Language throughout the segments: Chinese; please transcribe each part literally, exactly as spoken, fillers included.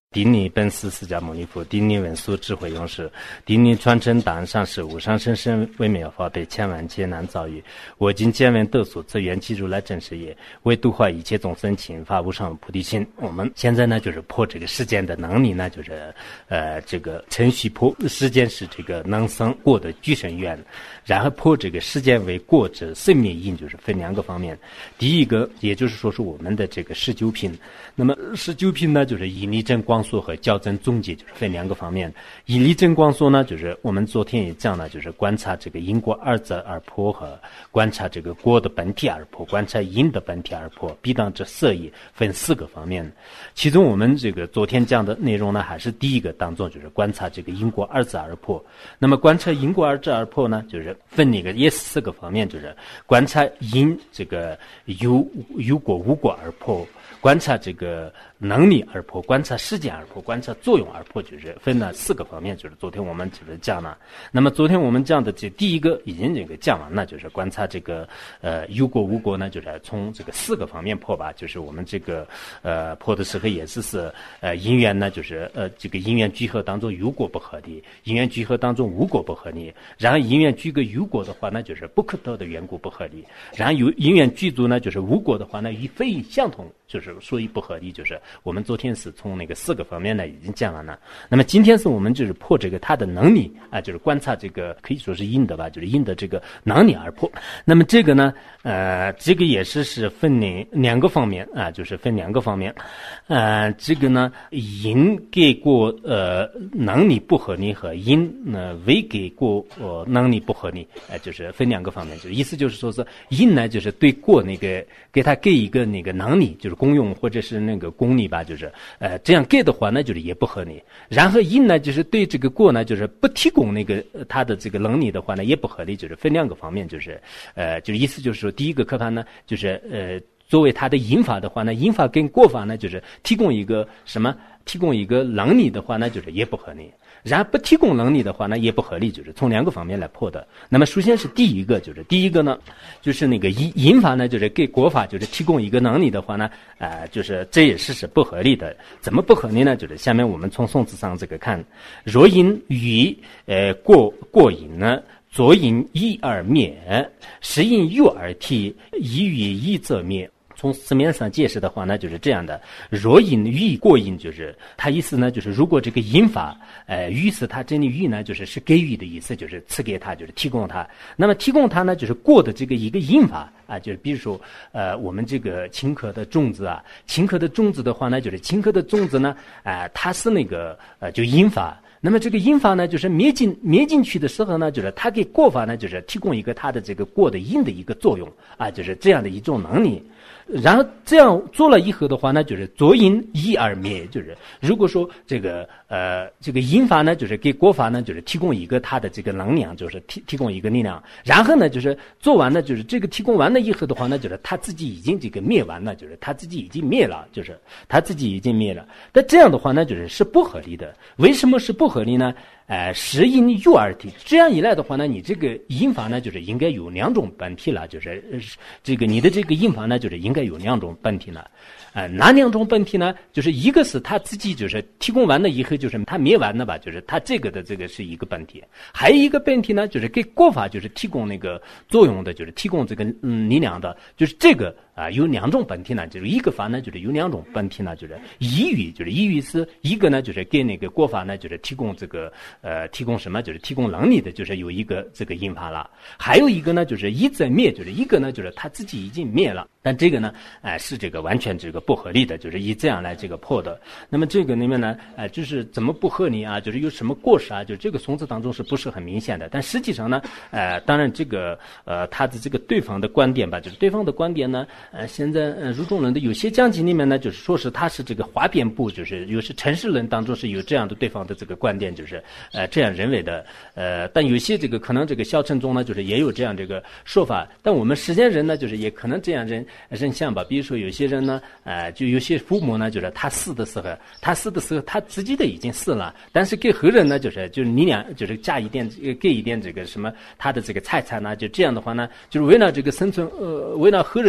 顶礼本师释迦牟尼佛，顶礼文殊智慧勇士，顶礼传承档案上师无上甚深微妙法辈，千万劫难遭遇。我今见闻得所自愿记如来真实业，为度化一切众生，请发无上菩提心。我们现在呢，就是破这个时间的能力呢，就是呃这个程序破时间是这个能生过的具身愿，然后破这个时间为过之生命因，就是分两个方面。第一个，也就是说是我们的这个十九品。那么十九品呢，就是以力证光速和校正总结，就是分两个方面。以力证光速呢，就是我们昨天也讲了，就是观察这个因果二则而破，和观察这个果的本体而破，观察因的本体而破，必当这色义分四个方面。其中我们这个昨天讲的内容呢，还是第一个当中就是观察这个因果二则而破。那么观察因果二则而破呢，就是分那个也是四个方面，就是观察因这个有有果无果而破，观察这个能力而破，观察时间而破，观察作用而破，就是分了四个方面，就是昨天我们就是讲了。那么昨天我们讲的这第一个已经这个讲完了，就是观察这个呃有果无果呢，就是从这个四个方面破吧，就是我们这个呃破的时候也是是呃因缘呢，就是呃这个因缘聚合当中有果不合理，因缘聚合当中无果不合理，然后因缘聚个有果的话呢，就是不可得的缘故不合理，然后有因缘具足呢，就是无果的话呢，与非相同，就是所以不合理，就是我们昨天是从那个四个方面呢已经讲完了。那么今天是我们就是破这个它的能力啊，就是观察这个可以说是因的吧，就是因的这个能力而破。那么这个呢，呃，这个也是是分两两个方面啊，就是分两个方面。呃，这个呢，因给过呃能力不合理和因呢未给过呃能力不合理，呃，就是分两个方面，就是意思就是说是因呢就是对过那个给他给一个那个能力，就是功用或者是那个功力吧，就是呃这样给的话呢，就是也不合理。然后因呢，就是对这个过呢，就是不提供那个呃他的这个能力的话呢，也不合理，就是分两个方面，就是呃就是意思就是说，第一个课盘呢，就是呃作为他的因法的话呢，因法跟过法呢，就是提供一个什么？提供一个能力的话呢，就是也不合理。然后不提供能力的话呢，也不合理，就是从两个方面来破的。那么首先是第一个，就是第一个呢，就是那个因因法呢，就是给国法就是提供一个能力的话呢，呃，就是这也是是不合理的。怎么不合理呢？就是下面我们从宋字上这个看，若因与呃过过因呢，左因一而灭，时因有而替，一与一则灭。从字面上解释的话呢，就是这样的：若因与过因，就是它意思呢，就是如果这个因法，呃，于是它这里予呢，就是是给予的意思，就是赐给他，就是提供他。那么提供他呢，就是过的这个一个因法啊，就是比如说，呃，我们这个青稞的种子啊，青稞的种子的话呢，就是青稞的种子呢，啊、呃，它是那个呃，就因法。那么这个因法呢，就是灭进灭进去的时候呢，就是它给过法呢，就是提供一个它的这个过的因的一个作用啊，就是这样的一种能力。然后这样做了以后的话呢，就是左因一而灭，就是如果说这个呃这个因法呢，就是给过法呢，就是提供一个它的这个能量，就是提提供一个力量。然后呢，就是做完了，就是这个提供完了以后的话呢，就是他自己已经这个灭完了，就是他自己已经灭了，就是他自己已经灭了。但这样的话呢，就是是不合理的。为什么是不合理呢？呃，时因有而体，这样一来的话呢，你这个因法呢，就是应该有两种本体了，就是这个你的这个因法呢，就是应该有两种本体了。呃，哪两种本体呢？就是一个是他自己就是提供完了以后，就是他灭完了吧，就是他这个的这个是一个本体。还有一个本体呢，就是给过法就是提供那个作用的，就是提供这个嗯力量的，就是这个啊、呃、有两种本体呢，就是一个法呢就是有两种本体呢，就是一语，就是一语是一个呢就是给那个过法呢就是提供这个呃提供什么，就是提供能力的，就是有一个这个因法了。还有一个呢就是一在灭，就是一个呢就是他自己已经灭了，但这个呢哎、呃、是这个完全这个不合理的，就是以这样来这个破的。那么这个里面呢哎、呃、就是怎么不合理啊，就是有什么过失啊，就是这个从字当中是不是很明显的。但实际上呢呃当然这个呃他的这个对方的观点吧，就是对方的观点呢呃现在呃儒中人的有些讲解里面呢就是说是他是这个华辩部，就是有些陈氏人当中是有这样的对方的这个观点，就是呃这样认为的。呃但有些这个可能这个小乘中呢就是也有这样这个说法，但我们实践人呢就是也可能这样认认想吧。比如说有些人呢呃就有些父母呢就是他死的时候他死的时候他自己的已经死了，但是给后人呢就是就是你俩就是加一点给一点这个什么他的这个财产呢，就这样的话呢就是为了这个生存呃为了后人这个死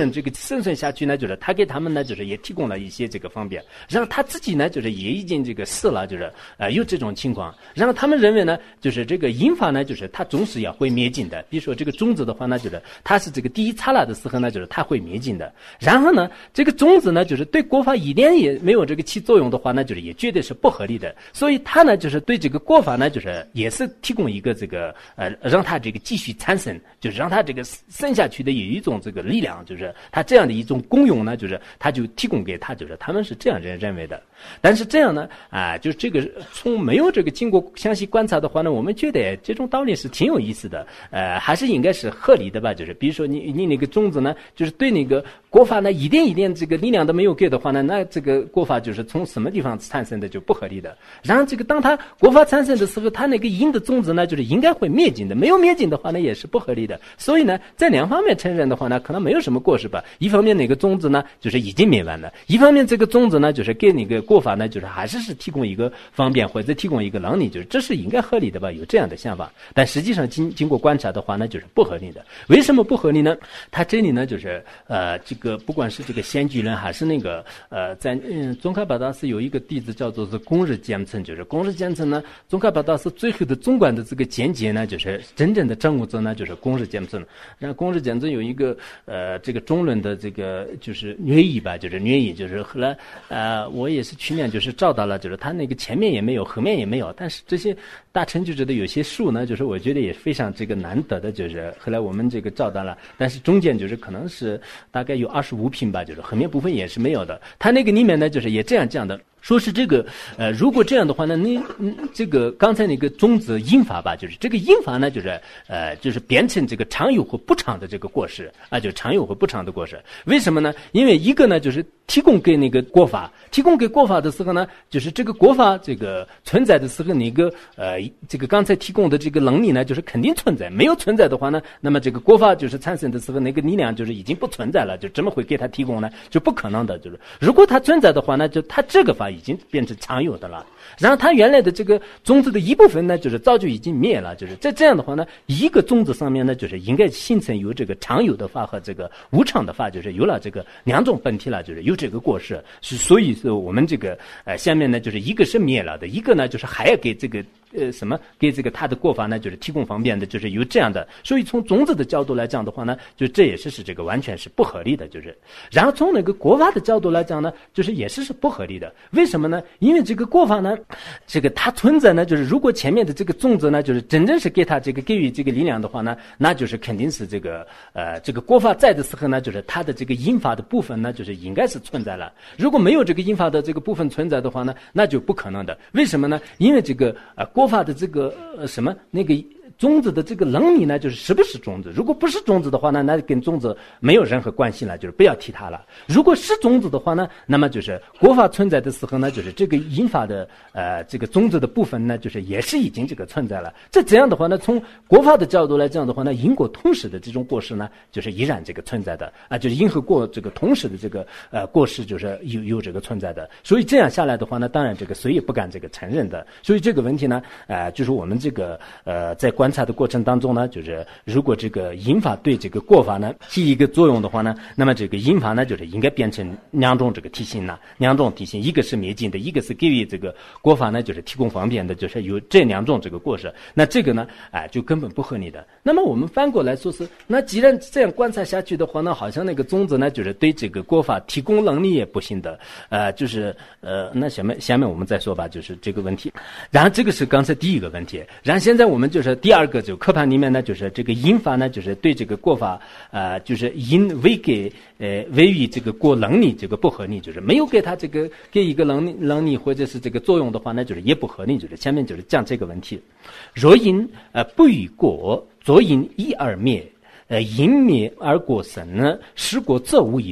生存下去呢，就是他给他们呢，就是也提供了一些这个方便，然后他自己呢，就是也已经这个死了，就是呃有这种情况，然后他们认为呢，就是这个因法呢，就是它总是要会灭尽的。比如说这个种子的话呢，就是它是这个第一刹那的时候呢，就是它会灭尽的。然后呢，这个种子呢，就是对国法一点也没有这个起作用的话呢，就是也绝对是不合理的。所以它呢，就是对这个国法呢，就是也是提供一个这个呃，让它这个继续产生，就是让它这个生下去的有一种这个力量，就是它这样的一种功用呢，就是它就提供给他，就是他们是这样认认为的。但是这样呢，啊、呃，就是这个从没有这个经过详细观察的话呢，我们觉得这种道理是挺有意思的，呃，还是应该是合理的吧？就是比如说你你那个种子呢，就是对那个国法呢一点一点这个力量都没有给的话呢，那这个国法就是从什么地方产生的就不合理的。然后这个当它国法产生的时候，它那个因的种子呢，就是应该会灭尽的，没有灭尽的话呢，也是不合理的。所以呢，在两方面承认的话呢，可能没有什么过失吧。一方面那个种子呢，就是已经灭完了；一方面这个种子呢，就是给那个国法呢，就是还是是提供一个方便或者提供一个能力，就是这是应该合理的吧？有这样的想法，但实际上经经过观察的话呢，就是不合理的。为什么不合理呢？它这里呢，就是呃，这个不管是这个先居论还是那个呃，在嗯，宗喀巴大师有一个弟子叫做是公日坚称，就是公日坚称呢，宗喀巴大师最后的总观的这个见解呢，就是真正的掌握者呢，就是公日坚称。然后公日坚称有一个呃，这个中论的这个就是略译吧，就是略译，就是后来呃，我也是去年就是找到了，就是他那个前面也没有，后面也没有，但是这些大成就者的有些书呢，就是我觉得也非常这个难得的，就是后来我们这个找到了，但是中间就是可能是大概有二十五品吧，就是后面部分也是没有的。他那个里面呢，就是也这样讲的。说是这个，呃，如果这样的话呢，你嗯，这个刚才那个种子因法吧，就是这个因法呢，就是呃，就是变成这个常有或不常的这个过失啊，就常有或不常的过失。为什么呢？因为一个呢，就是提供给那个国法，提供给国法的时候呢，就是这个国法这个存在的时候，那个呃，这个刚才提供的这个能力呢，就是肯定存在。没有存在的话呢，那么这个国法就是产生的时候，那个力量就是已经不存在了，就怎么会给他提供呢？就不可能的。就是如果它存在的话呢，就它这个法已经变成常有的了，然后它原来的这个种子的一部分呢，就是早就已经灭了，就是在这样的话呢，一个种子上面呢，就是应该形成有这个常有的法和这个无常的法，就是有了这个两种本体了，就是有这个过失，是所以是我们这个呃下面呢，就是一个是灭了的，一个呢就是还要给这个呃什么给这个他的过法呢，就是提供方便的，就是有这样的，所以从种子的角度来讲的话呢，就这也是是这个完全是不合理的，就是然后从那个国法的角度来讲呢，就是也是是不合理的。为什么呢？因为这个国法呢，这个它存在呢，就是如果前面的这个种子呢，就是真正是给它这个给予这个力量的话呢，那就是肯定是这个呃这个国法在的时候呢，就是它的这个因法的部分呢，就是应该是存在了。如果没有这个因法的这个部分存在的话呢，那就不可能的。为什么呢？因为这个呃国法的这个呃什么那个种子的这个能力呢，就是是不是种子？如果不是种子的话呢，那跟种子没有任何关系了，就是不要提它了。如果是种子的话呢，那么就是国法存在的时候呢，就是这个因法的呃这个种子的部分呢，就是也是已经这个存在了。这这样的话呢，从国法的角度来讲的话呢，因果同时的这种过失呢，就是依然这个存在的啊，就是因和果这个同时的这个呃过失就是有有这个存在的。所以这样下来的话呢，当然这个谁也不敢这个承认的。所以这个问题呢，呃，就是我们这个呃在观察的过程当中呢，就是如果这个因法对这个过法呢起一个作用的话呢，那么这个因法呢就是应该变成两种这个体性呢，两种体性，一个是灭尽的，一个是给予这个过法呢就是提供方便的，就是有这两种这个过失。那这个呢，哎、呃，就根本不合理的。那么我们反过来说是，那既然这样观察下去的话呢，好像那个种子呢就是对这个过法提供能力也不行的，呃，就是呃，那下面下面我们再说吧，就是这个问题。然后这个是刚才第一个问题，然后现在我们就是第二个就课盘里面呢，就是这个因法呢，就是对这个过法，呃，就是因为给呃为于这个过能力这个不合理，就是没有给他这个给一个能力能力或者是这个作用的话呢，就是也不合理，就是下面就是讲这个问题。若因呃不与过，作因一而灭，呃因灭而过生呢，是过则无因。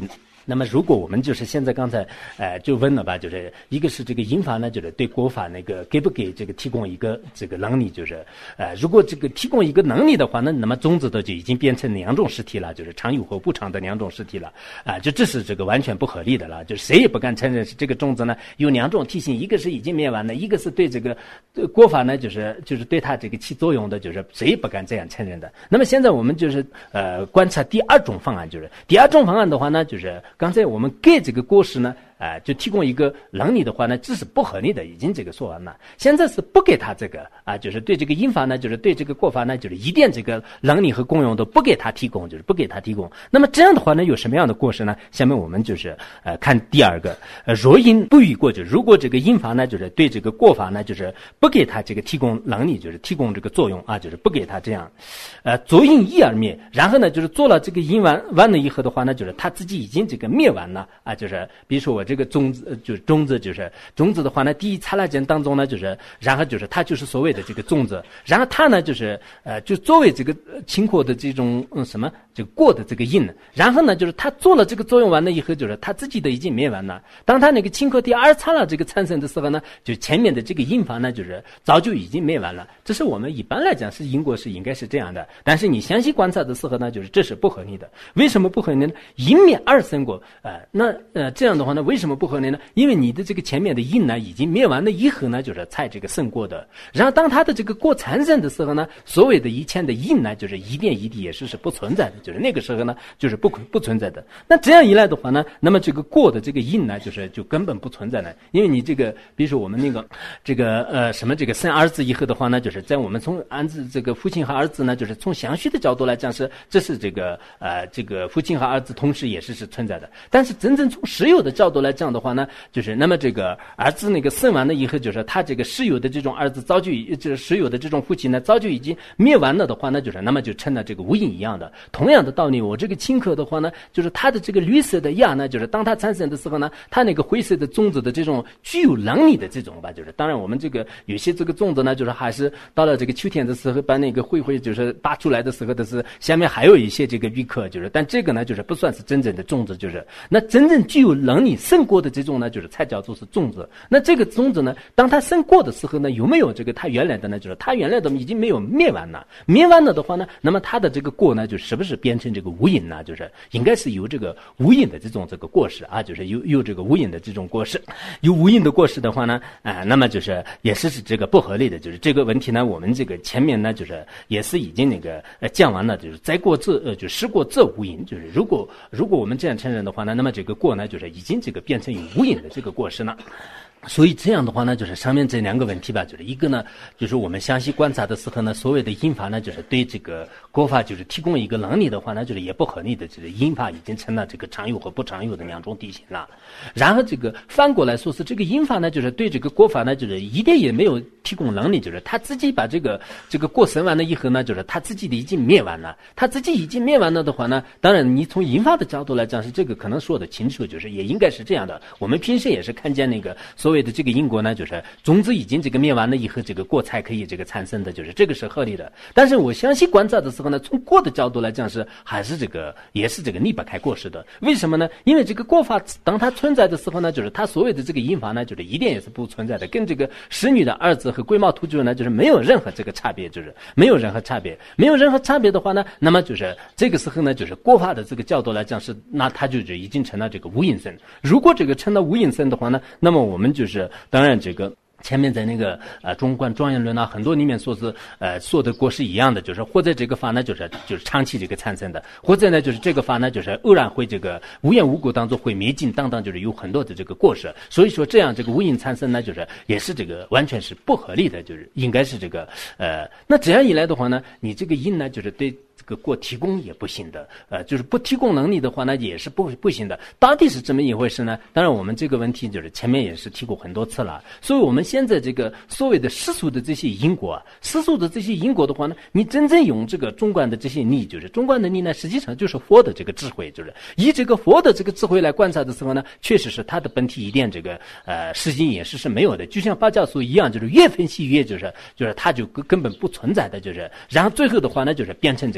那么如果我们就是现在刚才呃就问了吧，就是一个是这个因法呢，就是对国法那个给不给这个提供一个这个能力，就是呃如果这个提供一个能力的话呢，那么种子的就已经变成两种实体了，就是常有和不常的两种实体了啊、呃，就这是这个完全不合理的了，就是谁也不敢承认是这个种子呢有两种体性，一个是已经灭亡的，一个是对这个对国法呢就是就是对它这个起作用的，就是谁也不敢这样承认的。那么现在我们就是呃观察第二种方案，就是第二种方案的话呢，就是刚才我们给这个果实呢，啊、呃，就提供一个能力的话呢，这是不合理的，已经这个说完了。现在是不给他这个啊，就是对这个因法呢，就是对这个过法呢，就是一点这个能力和功用都不给他提供，就是不给他提供。那么这样的话呢，有什么样的过失呢？下面我们就是呃看第二个，呃，若因不予过，就如果这个因法呢，就是对这个过法呢，就是不给他这个提供能力，就是提供这个作用啊，就是不给他这样，呃，作因一而灭，然后呢，就是做了这个因完完了以后的话呢，就是他自己已经这个灭完了啊，就是比如说我这个种子，就是种子，就是种子的话呢，第一刹那间当中呢，就是然后就是它就是所谓的这个种子，然后它呢就是呃，就作为这个清火的这种嗯什么就过的这个因，然后呢就是它做了这个作用完了以后，就是它自己的已经灭完了。当它那个清火第二刹那这个产生的时候呢，就前面的这个因法呢，就是早就已经灭完了。这是我们一般来讲是因果是应该是这样的，但是你详细观察的时候呢，就是这是不合理的。为什么不合理呢？因灭而生果，呃，那呃这样的话呢，为什么不合理呢？因为你的这个前面的因呢已经灭完了以后呢，就是才这个生果的。然后当它的这个果产生的时候呢，所谓的以前的因呢，就是一点一滴也是是不存在的，就是那个时候呢，就是不不存在的。那这样一来的话呢，那么这个果的这个因呢，就是就根本不存在了。因为你这个，比如说我们那个这个呃什么这个生儿子以后的话呢，就是在我们从儿子这个父亲和儿子呢，就是从详细的角度来讲是这是这个呃这个父亲和儿子同时也是是存在的。但是真正从实有的角度来讲的话呢，就是那么这个儿子那个生完了以后，就是他这个实有的这种儿子早就就是实有的这种父亲呢，早就已经灭完了的话呢，就是那么就成了这个无因一样的。同样的道理，我这个青稞的话呢，就是它的这个绿色的芽呢，就是当它产生的时候呢，它那个灰色的种子的这种具有能力的这种吧，就是当然我们这个有些这个种子呢，就是还是到了这个秋天的时候，把那个灰灰就是拔出来的时候的是下面还有一些这个玉壳，就是但这个呢就是不算是真正的种子，就是那真正具有能力胜过的这种呢，就是才叫做是种子。那这个种子呢，当它胜过的时候呢，有没有这个它原来的呢？就是它原来的已经没有灭完了，灭完了的话呢，那么它的这个果呢，就是不是变成这个无因呢？就是应该是有这个无因的这种这个果实啊，就是有有这个无因的这种果实，有无因的果实的话呢，啊、呃，那么就是也是是这个不合理的，就是这个问题呢，我们这个前面呢，就是也是已经那个呃讲完了，就是在过自呃就失过自无因，就是如果如果我们这样承认的话呢，那么这个果呢，就是已经这个变成有无因的这个果实了。所以这样的话呢，就是上面这两个问题吧，就是一个呢，就是我们详细观察的时候呢，所谓的因法呢，就是对这个果法就是提供一个能力的话呢，就是也不合理的，就是因法已经成了这个常有和不常有的两种体型了。然后这个反过来说是这个因法呢，就是对这个果法呢，就是一点也没有提供能力，就是他自己把这个这个果生完了以后呢，就是他自己的已经灭完了，他自己已经灭完了的话呢，当然你从因法的角度来讲是这个可能说得清楚，就是也应该是这样的。我们平时也是看见那个所谓的这个因果呢，就是种子已经这个灭完了以后，这个果才可以这个产生的，就是这个是合理的。但是我详细观察的时候呢，从果的角度来讲是还是这个也是这个离不开果实的。为什么呢？因为这个果法当它存在的时候呢，就是它所谓的这个因法呢，就是一点也是不存在的，跟这个使女的儿子和龟毛秃鹫呢，就是没有任何这个差别，就是没有任何差别，没有任何差别的话呢，那么就是这个时候呢，就是果法的这个角度来讲是，那它就是已经成了这个无因身。如果这个成了无因身的话呢，那么我们就是当然这个。前面在那个呃中观庄严论啊，很多里面说是呃说的果是一样的，就是或者这个法呢就是就是长期这个产生的，或者呢就是这个法呢就是偶然会这个无缘无故当中会灭尽等等，就是有很多的这个过失。所以说这样这个无因产生呢，就是也是这个完全是不合理的，就是应该是这个呃那这样一来的话呢，你这个因呢就是对。这个过提供也不行的，呃，就是不提供能力的话呢，也是不不行的。到底是这么一回事呢？当然，我们这个问题就是前面也是提过很多次了。所以，我们现在这个所谓的世俗的这些因果啊，世俗的这些因果的话呢，你真正用这个中观的这些力，就是中观的力呢，实际上就是佛的这个智慧，就是以这个佛的这个智慧来观察的时候呢，确实是它的本体一点这个呃实际也是是没有的，就像法教书一样，就是越分析越就是就是它就根本不存在的，就是然后最后的话呢，就是变成这个。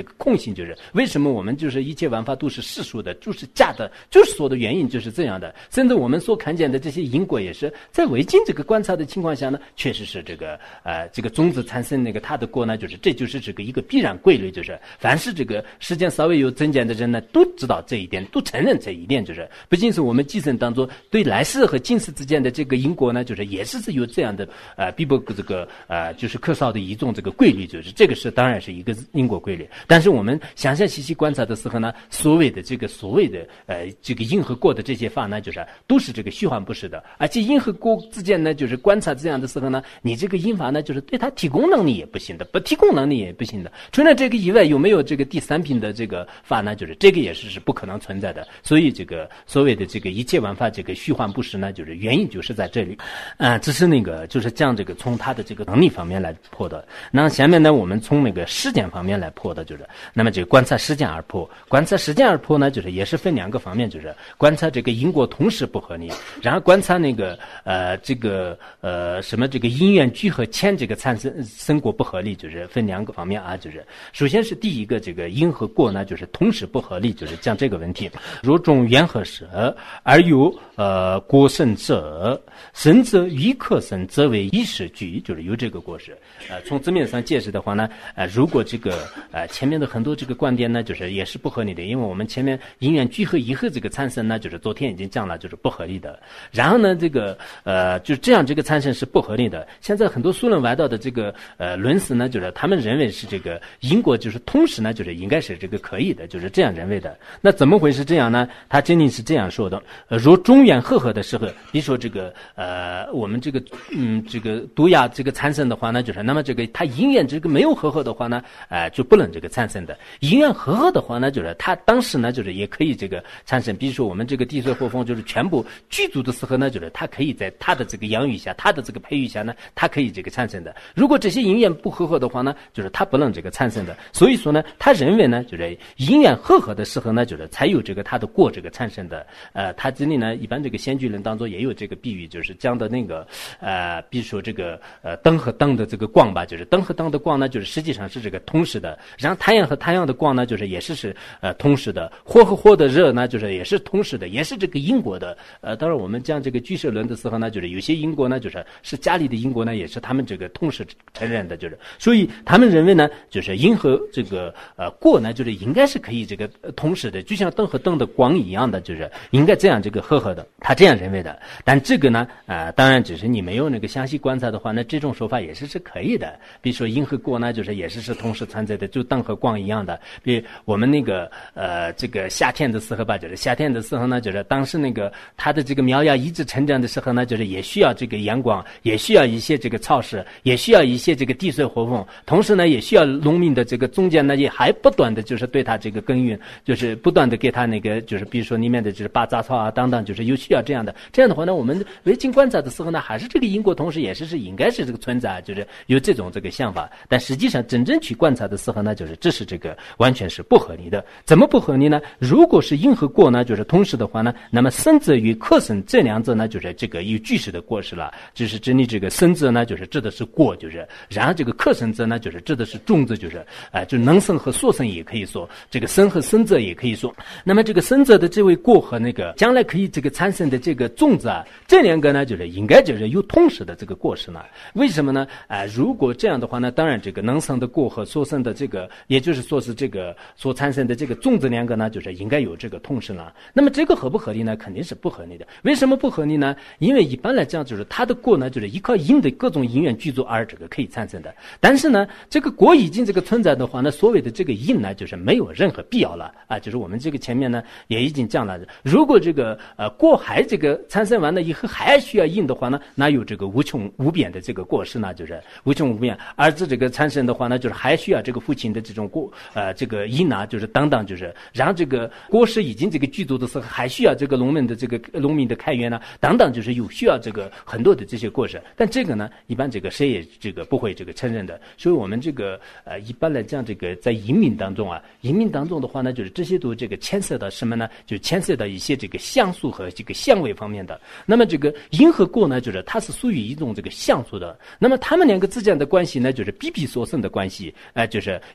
个空性，就是为什么我们就是一切万法都是世俗的，就是假的，就是说的原因就是这样的。甚至我们所看见的这些因果也是在未经这个观察的情况下呢，确实是这个呃这个种子产生那个它的果呢，就是这就是这个一个必然规律，就是凡是这个时间稍微有增减的人呢，都知道这一点，都承认这一点，就是不仅是我们计算当中对来世和今世之间的这个因果呢，就是也是有这样的呃比不这个呃就是克绍的一种这个规律，就是这个是当然是一个因果规律。但是我们详细细细观察的时候呢，所谓的这个所谓的呃这个因和果的这些法呢，就是都是这个虚幻不实的，而且因和果之间呢，就是观察这样的时候呢，你这个因法呢，就是对它提供能力也不行的，不提供能力也不行的。除了这个以外，有没有这个第三品的这个法呢？就是这个也是是不可能存在的。所以这个所谓的这个一切万法这个虚幻不实呢，就是原因就是在这里。啊、呃，只是那个就是这样这个从它的这个能力方面来破的。那下面呢，我们从那个时间方面来破的，就是那么这个观察时间而破，观察时间而破呢，就是也是分两个方面，就是观察这个因果同时不合理，然后观察那个呃这个呃什么这个因缘聚合前这个产生生果不合理，就是分两个方面啊，就是首先是第一个这个因和果呢，就是同时不合理，就是讲这个问题。若众缘合舍而有呃果生者，生者于可生则为一时具，就是有这个果实。呃，从字面上解释的话呢，呃，如果这个呃前面的很多这个观点呢，就是也是不合理的，因为我们前面因缘聚合以后这个产生呢，就是昨天已经讲了，就是不合理的。然后呢，这个呃就这样这个产生是不合理的。现在很多疏论外道的这个呃论师呢，就是他们认为是这个因果就是同时呢，就是应该是这个可以的，就是这样认为的。那怎么会是这样呢？他真的是这样说的：呃，若中缘合合的时候，比如说这个呃我们这个嗯这个毒牙这个产生的话呢，就是那么这个它因缘这个没有合合的话呢，呃就不能这个产生的。因缘合合的话呢，就是它当时呢就是也可以这个产生。比如说我们这个地水火风就是全部具足的时候呢，就是它可以在它的这个养育下，它的这个培育下呢，它可以这个产生的。如果这些因缘不合合的话呢，就是它不能这个产生的。所以说呢，他认为呢，就是因缘合合的时候呢，就是才有这个它的果这个产生的。呃，他这里呢，一般这个先居论当中也有这个比喻，就是讲的那个呃，比如说这个呃灯和灯的这个光吧，就是灯和灯的光呢，就是实际上是这个同时的。然后太阳和太阳的光呢，就是也是是呃同时的。火和火的热呢，就是也是同时的，也是这个因果的。呃，当然我们讲这个居舍论的时候呢，就是有些因果呢，就是是家里的因果呢，也是他们这个同时承认的，就是所以他们认为呢，就是因和这个呃果呢，就是应该是可以这个同时的，就像灯和灯的光一样的，就是应该这样这个合合的，他这样认为的。但这个呢，呃，当然只是你没有那个详细观察的话，那这种说法也是是可以的。比如说因和果呢，就是也是是同时存在的，就灯和光一样的。比如我们那个呃这个夏天的时候吧，就是夏天的时候呢，就是当时那个它的这个苗芽一直成长的时候呢，就是也需要这个阳光，也需要一些这个潮湿，也需要一些这个地水火风，同时呢也需要农民的这个中间呢也还不断的就是对它这个耕耘，就是不断的给它那个就是比如说里面的就是拔杂草啊等等，就是有需要这样的。这样的话呢，我们唯经观察的时候呢，还是这个因果同时也是是应该是这个存在，就是有这种这个想法。但实际上真正去观察的时候呢，就是这是这个完全是不合理的。怎么不合理呢？如果是因和果呢，就是同时的话呢，那么生者与克生这两者呢，就是这个有具实的果实了。就是指你这个生者呢，就是指的是果，就是然后这个克生者呢，就是指的是种子，就是啊、呃，就能生和所生也可以说，这个生和生者也可以说。那么这个生者的这位果和那个将来可以这个产生的这个种子啊，这两个呢，就是应该就是有同时的这个果实呢。为什么呢？啊、呃，如果这样的话呢，当然这个能生的果和所生的这个，也就是说是这个所产生的这个种子两个呢，就是应该有这个同时了。那么这个合不合理呢？肯定是不合理的。为什么不合理呢？因为一般来讲，就是它的果呢，就是依靠因的各种因缘具足而这个可以产生的。但是呢，这个果已经这个存在的话呢，所谓的这个因呢，就是没有任何必要了啊。就是我们这个前面呢也已经讲了，如果这个呃果还这个产生完了以后还需要因的话呢，那有这个无穷无边的这个果实呢，就是无穷无边。儿子这个产生的话呢，就是还需要这个父亲的这种果呃这个因啊，就是等等，就是让这个果实已经这个具足的时候，还需要这个农民的这个农民的开源呢，等等，就是有需要这个很多的这些果实。但这个呢，一般这个谁也这个不会这个承认的。所以我们这个呃一般来讲，这个在移民当中啊，移民当中的话呢，就是这些都这个牵涉到什么呢？就牵涉到一些这个像素和这个相位方面的。那么这个因和果呢，就是它是属于一种这个像素的。那么它们两个之间的关系呢，就是比比所生的关系，呃，就是一个在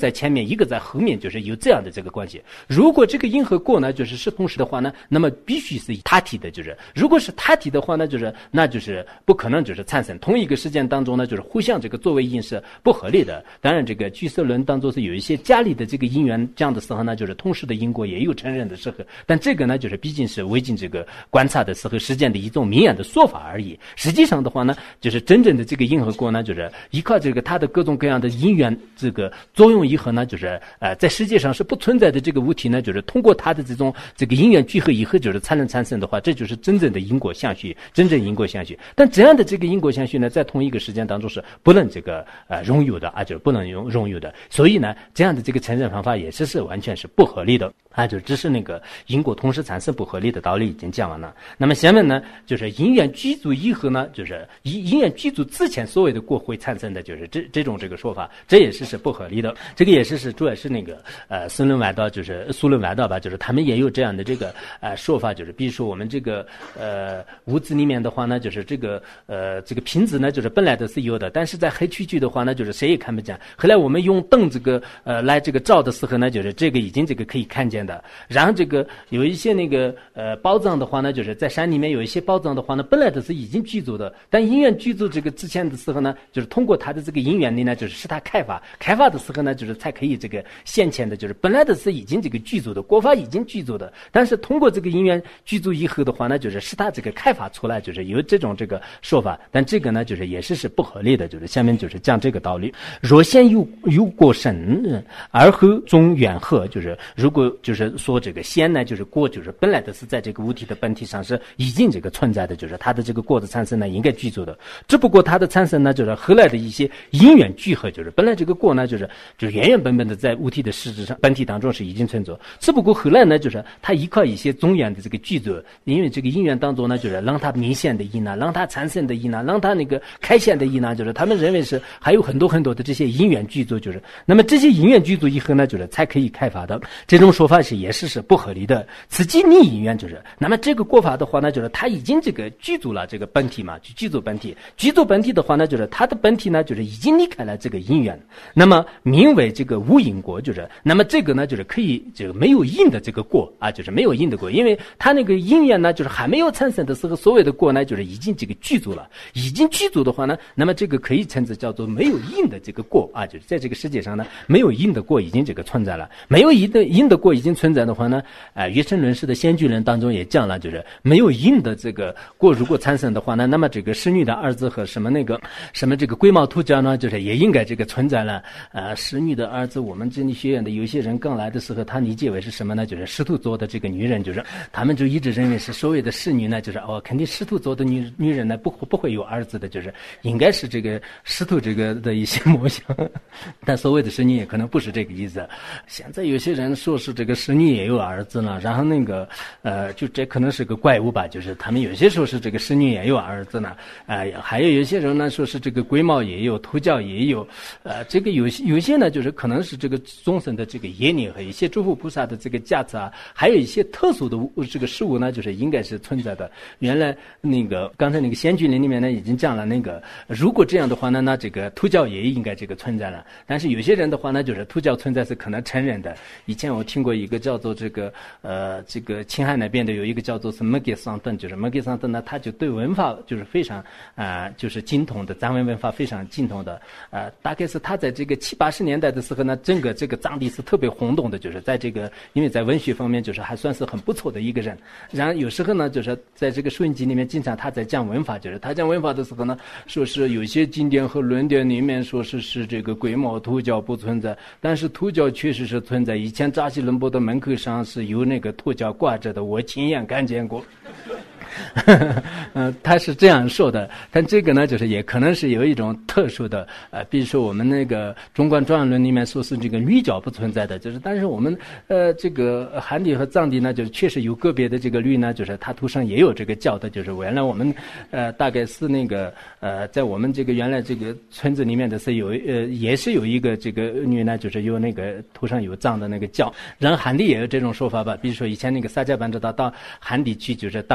在前面，一个在后面，就是有这样的这个关系。如果这个因和果呢，就是是同时的话呢，那么必须是他体的，就是如果是他体的话呢，就是那就是不可能就是产生同一个时间当中呢，就是互相这个作为因是不合理的。当然，这个聚色论当中是有一些家里的这个因缘这样的时候呢，就是同时的因果也有承认的时候，但这个呢，就是毕竟是未经这个观察的时候实践的一种明眼的说法而已。实际上的话呢，就是真正的这个因和果呢，就是依靠这个它的各种各样的因缘这个作用以后呢，就是呃在世界上是不存在的这个物体呢，就是通过它的这种这个因缘聚合以后，就是才能产生的话，这就是真正的因果相续，真正因果相续。但这样的这个因果相续呢，在同一个时间当中是不能这个呃拥有的啊，就是不能拥拥有的。所以呢，这样的这个承认方法也是是完全是不合理的啊，就只是那个因果同时产生不合理的道理已经讲完了。那么下面呢，就是因缘具足以后呢，就是因因缘具足之前所谓的果会产生的就是这这种这个说法，这也是是不合理的。这个也是是主要是那个呃僧论外道，就是苏论外道吧，就是他们也有这样的这个呃说法，就是比如说我们这个呃屋子里面的话呢，就是这个呃这个瓶子呢，就是本来都是有的，但是在黑黢黢的话呢，就是谁也看不见。后来我们用灯这个呃来这个照的时候呢，就是这个已经这个可以看见的。然后这个有一些那个呃宝藏的话呢，就是在山里面有一些宝藏的话呢，本来都是已经具足的，但因缘具足这个之前的时候呢，就是通过它的这个因缘力呢，就是使它开发，开发的时候呢，就是才可以这个现前的，就是本来的是已经这个具足的果法已经具足的，但是通过这个因缘具足以后的话呢，就是使它这个开发出来，就是有这种这个说法，但这个呢，就是也是是不合理的，就是下面就是讲这个道理。若先有有过深，而后中远合，就是如果就是说这个先呢，就是果，就是本来的是在这个物体的本体上是已经这个存在的，就是它的这个果的产生呢应该具足的，只不过它的产生呢，就是后来的一些因缘聚合，就是本来这个果呢，就是就是原原本本的在物体的实质上本体当中是已经存在，只不过后来呢，就是它依靠一些中缘的这个具足，因为这个因缘当中呢，就是让它明显的因呢，让它产生的因呢，让它那个开显的因呢，就是他们认为是还有很多很多的这些因缘具足，就是那么这些因缘具足以后呢，就是才可以开发的。这种说法是也是是不合理的。此即逆因缘，就是那么这个过法的话呢，就是它已经这个具足了这个本体嘛，就具足本体，具足本体的话呢，就是它的本体呢，就是已经离开了这个因缘，那么名为这个无因果，就是那么这个呢，就是可以这个没有因的这个果啊，就是没有因的果，因为它那个因缘呢，就是还没有产生的时候，所谓的果呢，就是已经这个具足了，已经具足的话呢，那么这个可以称之叫做没有因的这个果啊，就是在这个世界上呢，没有因的果已经这个存在了，没有因的因的果已经存在的话呢，啊、呃，月生论师的先居论当中也讲了，就是没有因的这个果如果产生的话呢，那么这个使女的儿子和什么那个什么这个龟毛兔角呢，就是也应该这个存在了。呃，使女的儿子，我们这里学院的有些人刚来的时候，他理解为是什么呢？就是师徒座的这个女人，就是他们就一直认为是所谓的使女呢，就是哦，肯定师徒座的女女人呢不不会有儿子的，就是应该是这个师徒这个的一些模像。但所谓的使女也可能不是这个意思。现在有些人说是这个使女也有儿子了，然后那个呃，就这可能是个怪物吧，就是他们有些说是这个使女也有儿子呢，呃，还有有些人呢说是这个龟毛也有，兔角也有，呃，这个有些有些呢就是可能是这个众生的这个业力和一些诸佛菩萨的这个价值啊，还有一些特殊的这个事物呢，就是应该是存在的。原来那个刚才那个仙居林里面呢已经讲了，那个如果这样的话呢，那这个兔角也应该这个存在了。但是有些人的话呢，就是兔角存在是可能承认的。以前我听过一个叫做这个呃这个青海那边的有一个叫做是摩羯桑顿，就是摩羯桑顿呢，他就对文化就是非常啊、呃、就是精通的，藏文文化非常精通的。呃，大概是他在这个七八十年代的时候呢，整个这个藏地是特别轰动的，就是在这个因为在文学方面就是还算是很不错的一个人。然后有时候呢，就是在这个书印集里面经常他在讲文法，就是他讲文法的时候呢，说是有些经典和论点里面说是是这个龟毛兔角不存在，但是兔角确实是存在。以前扎西伦波的门口上是有那个兔角挂着的，我亲眼看见过。嗯，他是这样说的，但这个呢，就是也可能是有一种特殊的，呃，比如说我们那个中观状论里面说是这个驴角不存在的，就是但是我们呃这个汉地和藏地呢，就是确实有个别的这个驴呢，就是它头上也有这个角的，就是原来我们呃大概是那个呃在我们这个原来这个村子里面的是有呃也是有一个这个驴呢，就是有那个头上有藏的那个角，然后汉地也有这种说法吧，比如说以前那个撒迦班知道到汉地去就是当那个国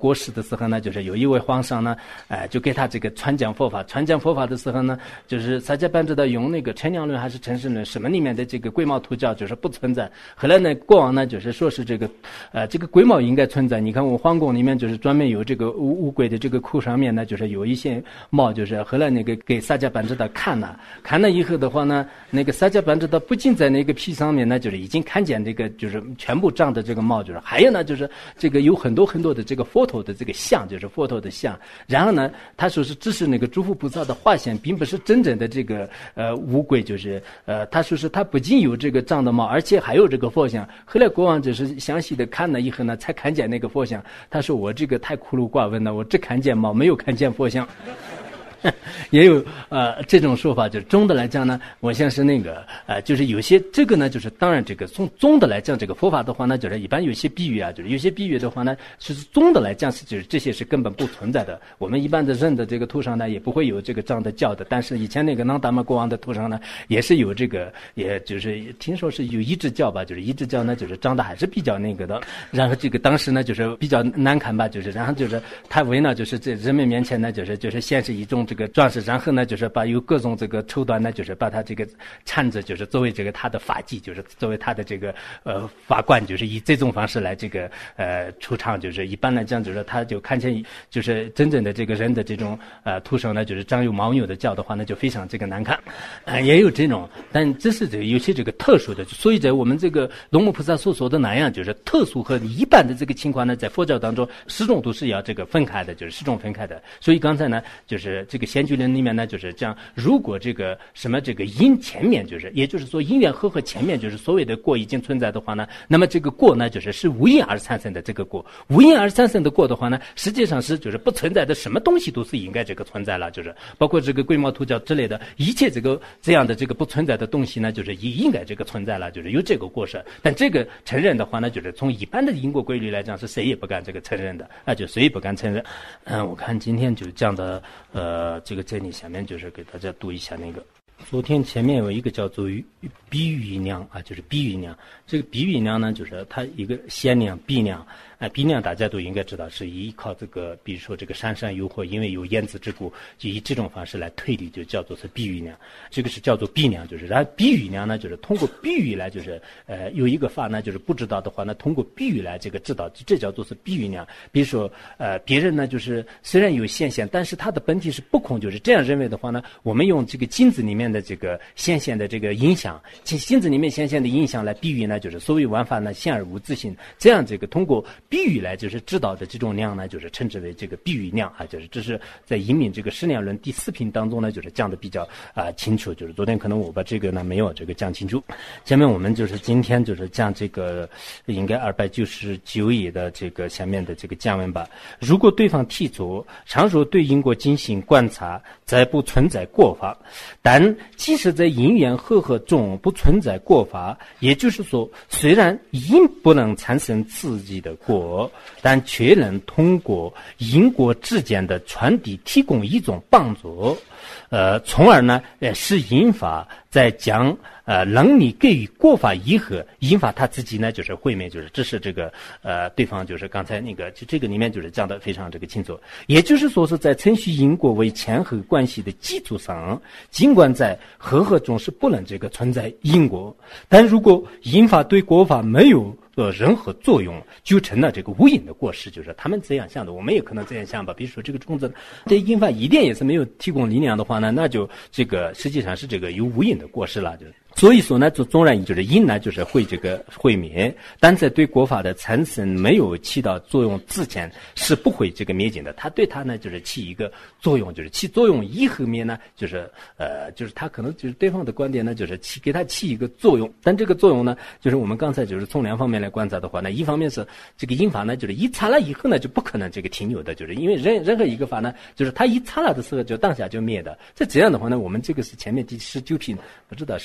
过世的时候呢，就是有一位皇上呢，哎、呃，就给他这个传讲佛法。传讲佛法的时候呢，就是萨迦班智达用那个陈量论还是陈胜论，什么里面的这个龟毛图教就是不存在。后来呢，国王呢就是说是这个，呃，这个龟毛应该存在。你看我皇宫里面就是专门有这个乌乌龟的这个库上面呢，就是有一些毛，就是后来那个给萨迦班智达看了，看了以后的话呢，那个萨迦班智达不仅在那个皮上面呢，就是已经看见这个就是全部长的这个毛，就是还有呢就是这个有很多很多的这个佛头的这个像，就是佛头的像。然后呢，他说是只是那个诸佛菩萨的化现，并不是真正的这个呃乌龟，就是呃他说是他不仅有这个长的毛，而且还有这个佛像。后来国王就是详细的看了以后呢，才看见那个佛像。他说我这个太孤陋寡闻了，我只看见毛，没有看见佛像。也有呃这种说法，就是总的来讲呢，我像是那个呃，就是有些这个呢，就是当然这个从总的来讲，这个佛法的话呢，就是一般有些比喻啊，就是有些比喻的话呢，是总的来讲是就是这些是根本不存在的。我们一般的人的这个图上呢，也不会有这个这样的教的。但是以前那个囊达玛国王的图上呢，也是有这个，也就是听说是有一支教吧，就是一支教呢，就是长得还是比较那个的。然后这个当时呢，就是比较难看吧，就是然后就是他为呢，就是在人们面前呢，就是就是显示一种这个装饰，然后呢，就是把有各种这个手段呢，就是把他这个缠着，就是作为这个他的发髻，就是作为他的这个呃发冠，就是以这种方式来这个呃出场，就是一般来讲，就是他就看见就是真正的这个人的这种呃图上呢，就是长有牦牛的角的话呢，就非常这个难看，呃也有这种，但这是这个有些这个特殊的，所以在我们这个龙母菩萨所说的那样，就是特殊和一般的这个情况呢，在佛教当中始终都是要这个分开的，就是始终分开的。所以刚才呢，就是这个贤居论里面呢，就是这样，如果这个什么这个因前面就是，也就是说因缘和合前面就是所谓的果已经存在的话呢，那么这个果呢，就是是无因而产生的这个果，无因而产生的果的话呢，实际上是就是不存在的什么东西都是应该这个存在了，就是包括这个龟毛图教之类的一切这个这样的这个不存在的东西呢，就是也应该这个存在了，就是有这个过失。但这个承认的话呢，就是从一般的因果规律来讲，是谁也不敢这个承认的，那就谁也不敢承认。嗯，我看今天就这样的呃这个这里下面就是给大家读一下那个。昨天前面有一个叫做比喻娘啊，就是比喻娘。这个比喻娘呢，就是它一个仙娘、比娘。哎，比娘大家都应该知道，是依靠这个，比如说这个山山有火，因为有燕子之故，就以这种方式来推理，就叫做是比喻娘。这个是叫做比娘，就是然后比喻娘呢，就是通过比喻来，就是呃有一个法呢，就是不知道的话呢，通过比喻来这个知道，这叫做是比喻娘。比如说呃别人呢，就是虽然有现象，但是它的本体是不空，就是这样认为的话呢，我们用这个镜子里面的这个现象的这个影响，镜子里面现象的影响来比喻呢，就是所谓玩法呢，现而无自性，这样这个通过比喻来就是知道的这种量呢，就是称之为这个比喻量啊，就是这是在引领这个十量论第四品当中呢，就是讲的比较啊、呃、清楚。就是昨天可能我把这个呢没有这个讲清楚。下面我们就是今天就是讲这个应该二百九十九页的这个下面的这个讲文吧。如果对方提出常说对因果进行观察，再不存在过法，但即使在因缘和合中不存在过法，也就是说，虽然因不能产生自己的果，但却能通过因果之间的传递提供一种帮助，呃，从而呢，呃，使因法在将呃能力给予果法以后，因法他自己呢就是毁灭，就是这是这个呃对方就是刚才那个就这个里面就是讲的非常这个清楚，也就是说是在承续因果为前后关系的基础上，尽管在和合中是不能这个存在因果，但如果因法对果法没有呃任何作用，就成了这个无因的过失，就是他们这样想的，我们也可能这样想吧。比如说这个种子对因法一点也是没有提供力量的话呢，那就这个实际上是这个有无因的过失了，就是。所以说呢，就纵然就是因呢，就是会这个毁灭，但在对果法的产生没有起到作用之前，是不会这个灭尽的。它对它呢，就是起一个作用，就是起作用以后面呢，就是呃，就是它可能就是对方的观点呢，就是起给它起一个作用，但这个作用呢，就是我们刚才就是从两方面来观察的话呢，一方面是这个因法呢，就是一擦了以后呢，就不可能这个停留的，就是因为任任何一个法呢，就是它一擦了的时候就当下就灭的。在这样的话呢，我们这个是前面第十九品，不知道十九品。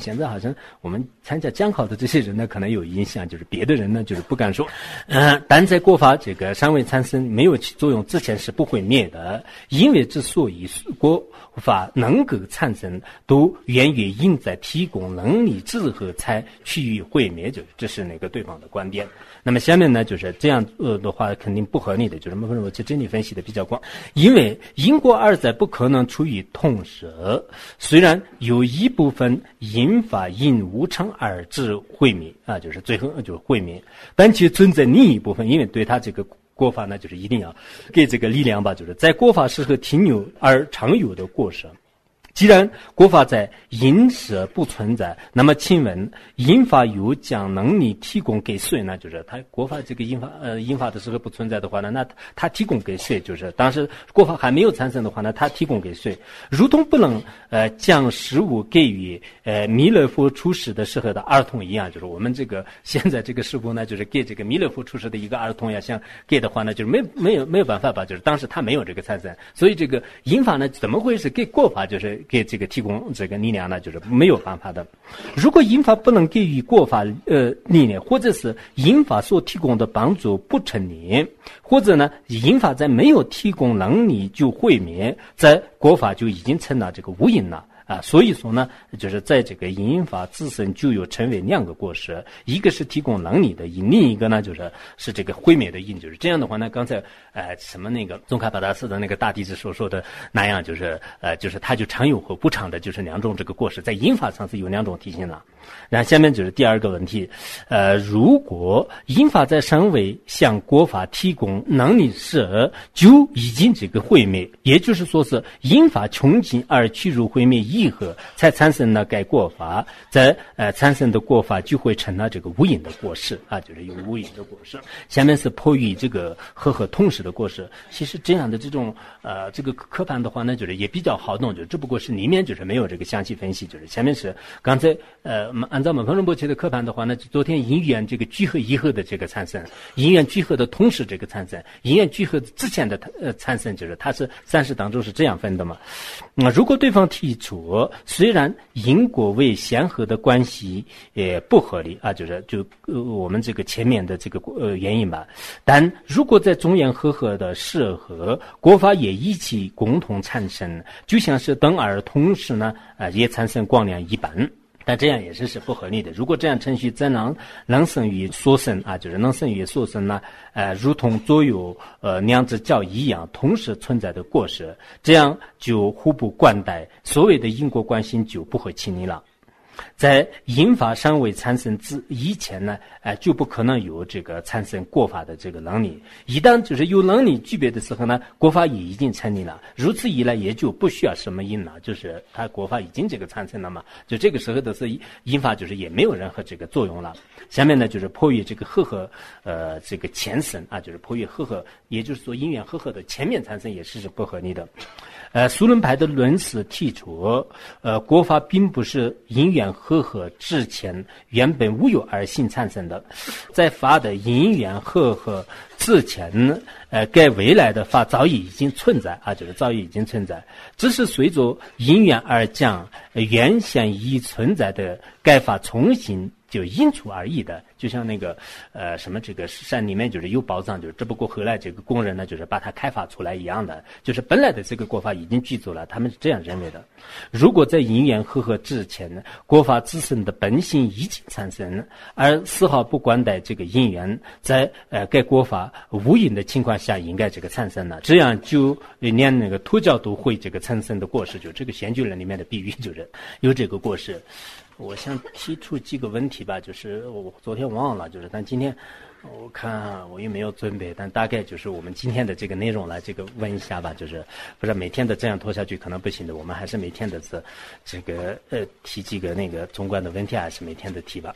现在好像我们参加监考的这些人呢，可能有影响，就是别的人呢，就是不敢说。嗯、呃，但在国法这个尚未产生、没有起作用之前是不会灭的，因为之所以国法能够产生，都源于因在提供能力之后才趋于毁灭，就是这是那个对方的观点。那么下面呢，就是这样呃的话肯定不合理的，就是我们这里分析的比较广，因为因果二在不可能处于同时，虽然有一部分因法因无常而致毁灭啊，就是最后就是毁灭，但其存在另一部分，因为对他这个国法呢，就是一定要给这个力量吧，就是在国法适合停留而常有的过程。既然国法在因时不存在，那么请问因法有将能力提供给谁呢？就是他国法这个因法呃因法的时候不存在的话呢，那他提供给谁？就是当时国法还没有产生的话呢，他提供给谁？如同不能呃将食物给予呃弥勒佛出世的时候的儿童一样，就是我们这个现在这个食物呢，就是给这个弥勒佛出世的一个儿童呀，像给的话呢，就是没没有没有办法吧？就是当时他没有这个产生，所以这个因法呢，怎么会是给国法就是给这个提供这个力量呢，就是没有办法的。如果因法不能给予国法呃力量，或者是因法所提供的帮助不成立，或者呢因法在没有提供能力就毁灭，在国法就已经成了这个无因了。啊，所以说呢，就是在这个因法自身就有成为两个过失，一个是提供能力的因，另一个呢就是是这个毁灭的因。就是这样的话呢，刚才呃什么那个宗喀巴大师的那个大弟子所说的那样，就是呃就是它就常有和不常的，就是两种这个过失，在因法上是有两种体现了。然后下面就是第二个问题，呃，如果因法在尚未向国法提供能力时就已经这个毁灭，也就是说是因法穷尽而趋入毁灭以后才产生了该国法，在呃产生的国法就会成了这个无因的过失啊，就是有无因的过失。下面是迫于这个和合同时的过失。其实这样的这种呃这个科判的话呢，就是也比较好弄，就只不过是里面就是没有这个详细分析，就是下面是刚才呃按照我们彭仁波切的科判的话呢，昨天因缘这个聚合以后的这个产生，因缘聚合的同时这个产生，因缘聚合之前的呃产生，就是它是三世当中是这样分的嘛。那、嗯、如果对方提出虽然因果为先后的关系也不合理啊，就是就、呃、我们这个前面的这个呃原因吧，但如果在中原和合的时候，国法也一起共同产生，就像是等而同时呢，呃也产生光亮一般。但这样也是是不合理的。如果这样程序怎能能生于所生啊，就是能生于所生呢？呃，如同左右呃两只脚一样，同时存在的过失，这样就互不贯带，所谓的因果关系就不会成立了。在因法尚未产生之以前呢，呃，就不可能有这个产生国法的这个能力。一旦就是有能力具备的时候呢，国法也已经成立了。如此一来，也就不需要什么因了，就是它国法已经这个产生了嘛。就这个时候的是因法，就是也没有任何这个作用了。下面呢，就是迫于这个和合，呃，这个前生啊，就是迫于和合，也就是说因缘和合的前面产生也是不合理的。呃，苏伦派的论师提出，呃，国法并不是因缘和合之前原本无有而性产生的，在法的因缘和合之前，呃，该未来的法早已已经存在啊，就是早已已经存在，只是随着因缘而将原先已存在的该法重新就因出而异的，就像那个呃什么这个山里面就是有宝藏，就是只不过后来这个工人呢就是把它开发出来一样的，就是本来的这个国法已经具足了，他们是这样认为的。如果在因缘和合之前，国法自身的本性已经产生，而丝毫不关带这个因缘，在呃该国法无因的情况下应该这个产生了，这样就连那个脱教都会这个产生的过失，就这个贤居人里面的比喻就是有这个过失。我想提出几个问题吧，就是我昨天忘了，就是但今天我看我也没有准备，但大概就是我们今天的这个内容来这个问一下吧，就是不是每天的这样拖下去可能不行的，我们还是每天的这这个呃提几个那个总观的问题，还是每天的提吧。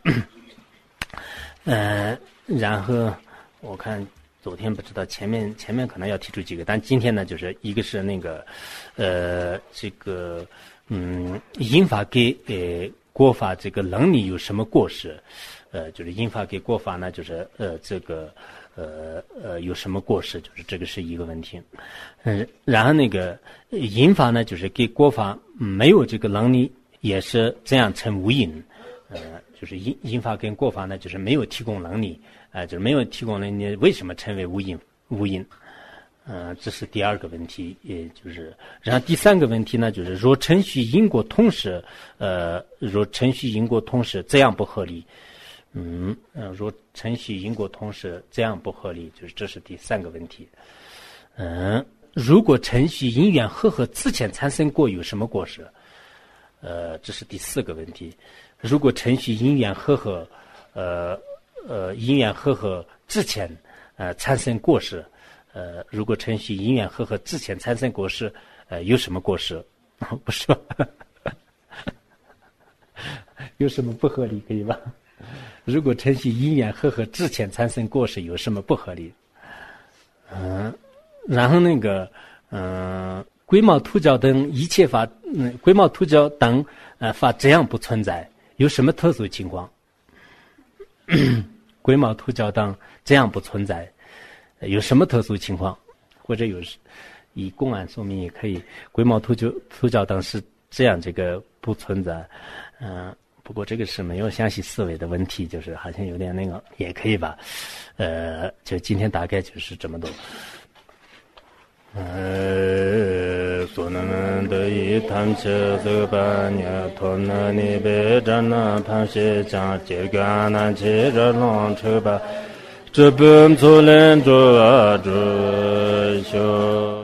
呃，然后我看昨天不知道前面前面可能要提出几个，但今天呢，就是一个是那个呃这个嗯因法给呃。国法这个能力有什么过失？呃，就是因法给国法呢，就是呃这个呃呃有什么过失？就是这个是一个问题。嗯、呃，然后那个因法呢，就是给国法没有这个能力也是这样称无因，呃，就是因因法跟果法呢，就是没有提供能力，呃，就是没有提供能力，为什么称为无因？无因，呃，这是第二个问题，也就是，然后第三个问题呢，就是若程序因果同时，呃，若程序因果同时，这样不合理。嗯，呃，若程序因果同时，这样不合理，就是这是第三个问题。嗯，如果程序因缘和合之前产生过有什么果实？呃，这是第四个问题。如果程序因缘和合，呃呃，因缘和合之前呃产生果实，呃，如果程序因缘和合之前产生果实，呃，有什么果实？不是吧？有什么不合理？可以吧？如果程序因缘和合之前产生果实，有什么不合理？嗯，然后那个，嗯、呃，龟毛秃角等一切法，嗯，龟毛秃角等呃法这样不存在，有什么特殊情况？龟毛秃角等这样不存在，有什么特殊情况？或者有以公案说明也可以，龟毛秃角秃角等是这样这个不存在，嗯、呃。不过这个是没有详细思维的问题，就是好像有点那个，也可以吧。呃，就今天大概就是这么多。呃，所能得以谈切这般念托那尼贝占那盘些讲结干那切着浪车吧，这本错连着啊着修。